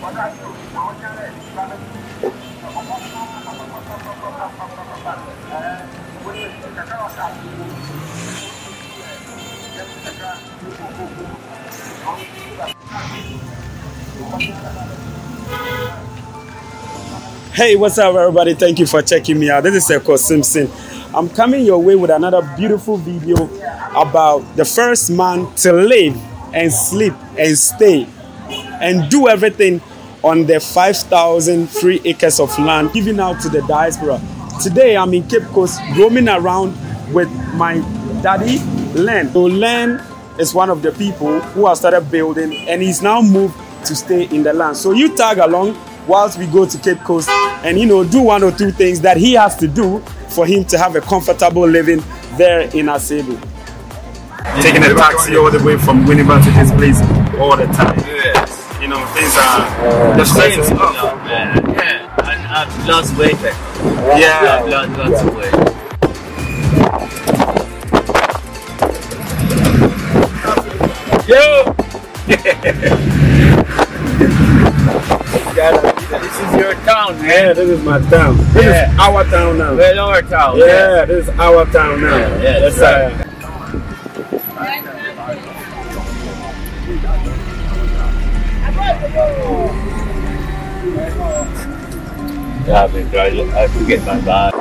Hey, what's up, everybody? Thank you for checking me out. This is Eko Simpson. I'm coming your way with another beautiful video about the first man to live and sleep and stay and do everything on the 5,003 acres of land given out to the diaspora. Today, I'm in Cape Coast roaming around with my daddy, Len. So Len is one of the people who has started building, and he's now moved to stay in the land. So you tag along whilst we go to Cape Coast and, do one or two things that he has to do for him to have a comfortable living there in Asebu. Taking a taxi all the way from Winneba to this place all the time. Yes. Things are the same is up, man. Yeah, and I've lost weight. Yeah, I've lost weight. Yo! This is your town, man. Yeah, this is my town. This is our town now. Well, our town. Yeah, this is our town now. Yeah, that's right. Yeah, I have to get my bag.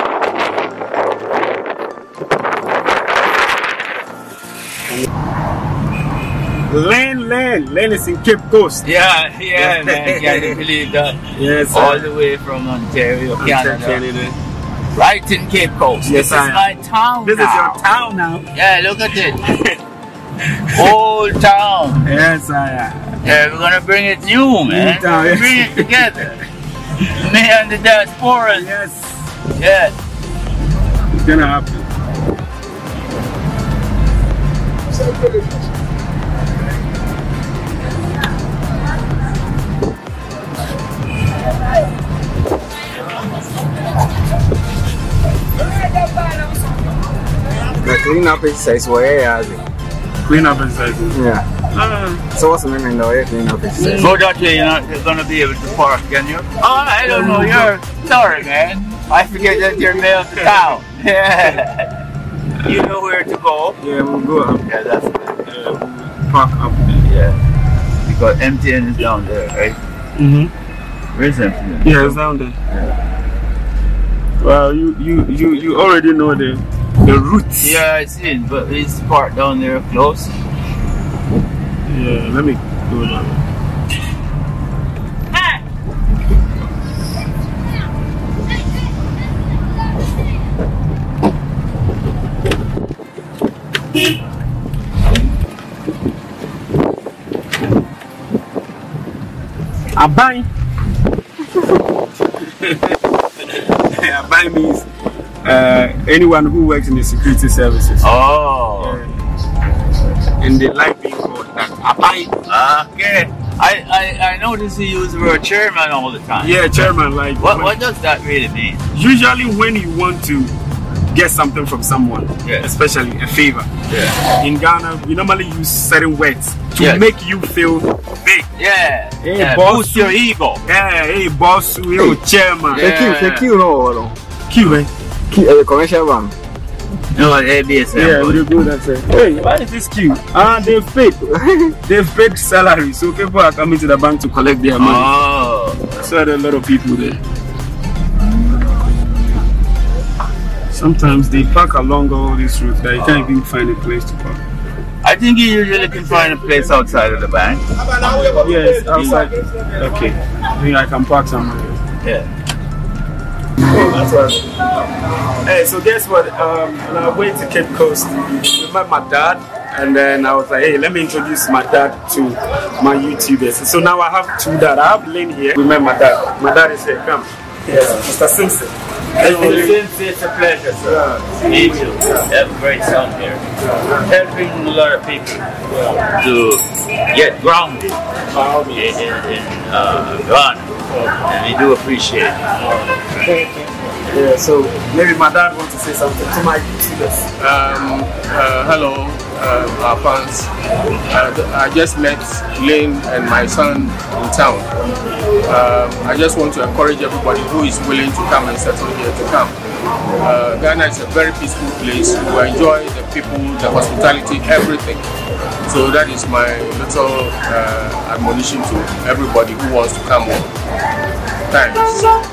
Len is in Cape Coast. Yeah, man. Can you believe that? Yes, all the way from Ontario, Canada. Right in Cape Coast. Yes, this is my town. This now. is your town now. Yeah, look at it. Old town. Yes, I am. Yeah, we're gonna bring it new, man. Town, yes. Bring it together. Me and the diaspora. Yes. Yeah. It's gonna happen. The cleanup exercise where Clean-up exercises. Yeah. So what's the name in the way cleanup exercise? So that way you're not gonna be able to park, can you? Oh, I don't know. You're sorry, man. I forget that you're mail to town. Yeah. You know where to go. Yeah, we'll go up. Yeah, that's good. Park up. Yeah. Because MTN is down there, right? Mm-hmm. Where's MTN? Yeah, it's down there. Yeah. Well, you already know the routes. Yeah, I see it, but it's parked down there close. Yeah, let me go down. Abai. Abai means anyone who works in the security services. Oh. And they like being called that. Abai. Okay. I notice you use the word chairman all the time. Yeah, chairman. Like what does that really mean? Usually when you want to get something from someone, especially a favor. Yeah. In Ghana, we normally use certain words to make you feel big. Yeah. Hey, boss. Boost your ego. Yeah, hey, boss, you chairman. Q no. Q, eh? Q, commercial bank. No, ABS. Yeah, we do that. Hey, why is this Q? They've paid. They've paid salary, so people are coming to the bank to collect their money. Oh. So there are a lot of people there. Sometimes they park along all these routes that you can't even find a place to park. I think you usually can find a place outside of the bank. Yes, outside. Okay. I think I can park somewhere. Yeah. That's right. Hey, so guess what? On our way to Cape Coast, we met my dad, and then I was like, hey, let me introduce my dad to my YouTubers. So now I have two dads. I have Lane here. We met my dad. My dad is here. Come. Yes, Mr. Simpson. It's a pleasure, sir. Me too. Have a great son here. Helping a lot of people to get grounded in Ghana. And we do appreciate it. Yeah, so maybe my dad wants to say something to my students. Hello, our fans. I just met Lane and my son in town. I just want to encourage everybody who is willing to come and settle here to come. Ghana is a very peaceful place. We enjoy the people, the hospitality, everything. So that is my little admonition to everybody who wants to come home. Thanks.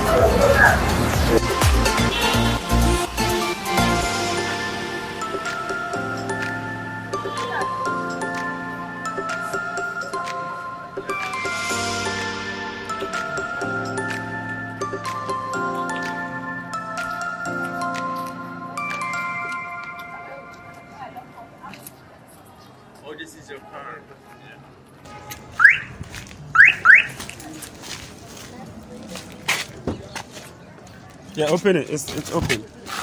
Oh, this is your car. Yeah, open it. It's open.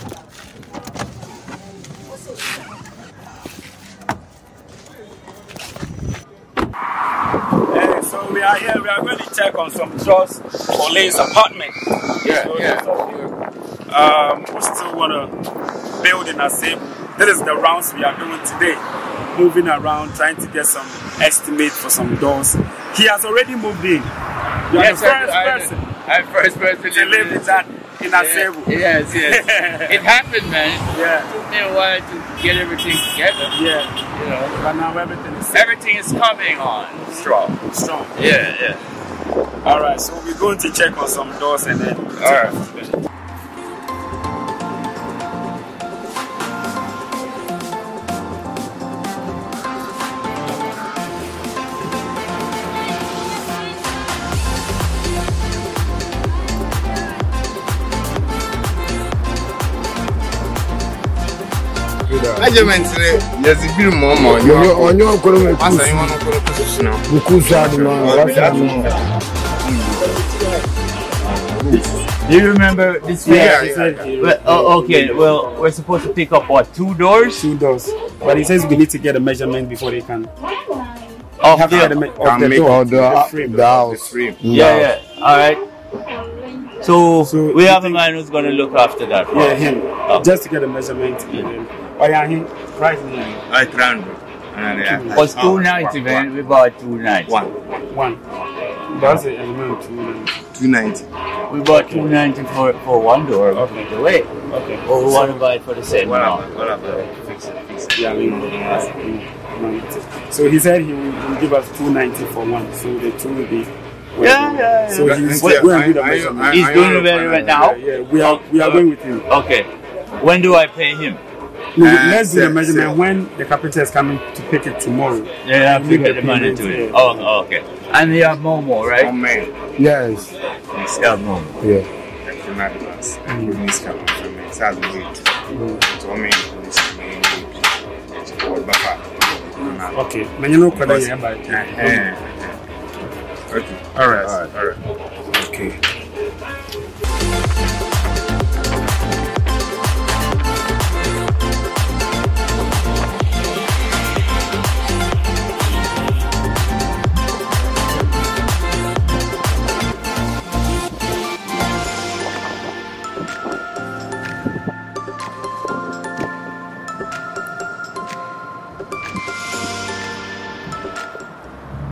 Hey, so we are here. We are going to check on some drawers for Lane's apartment. Yeah, So, yeah. we still want to build in Asebu. This is the rounds we are doing today. Moving around, trying to get some estimate for some doors. He has already moved in. You are the first person. I'm first person to live in that in Asebu. Yes, yes. It happened, man. Yeah. It took me a while to get everything together. Yeah. You know. But now everything Everything is coming on strong. strong. Yeah, yeah. Alright, so we're going to check on some doors and then Alright. Measurement there's a bit more on your economic Do you remember this? Yeah. Well, oh, okay. Well, we're supposed to pick up what, 2 doors? 2 doors. But he says we need to get a measurement before they can. Of Have to get the, the door. the house. yeah. All right. So we have a man who's going to look after that. Yeah, him. Oh. Just to get a measurement. And then, oh yeah, him. Right here. I tried. Was 290, man. We bought 290. One. That's it. And then 290. We bought 290 for 1 door. Okay. The way. Okay. Or we want to buy it for the same amount. Fix it. Yeah, I mean, so he said he will give us 290 for one. So the two will be. Yeah. So he's going to do the measurement. He's doing the measurement now? Yeah, we are going with him. Okay. When do I pay him? No, let's do the measurement when the carpenter is coming to pick it tomorrow. Yeah, I have to get the money to it. Oh, okay. And you have Momo, right? Yes. Yeah, Momo. Yeah. Okay. Man, you know what I am about. Okay. All right. Okay.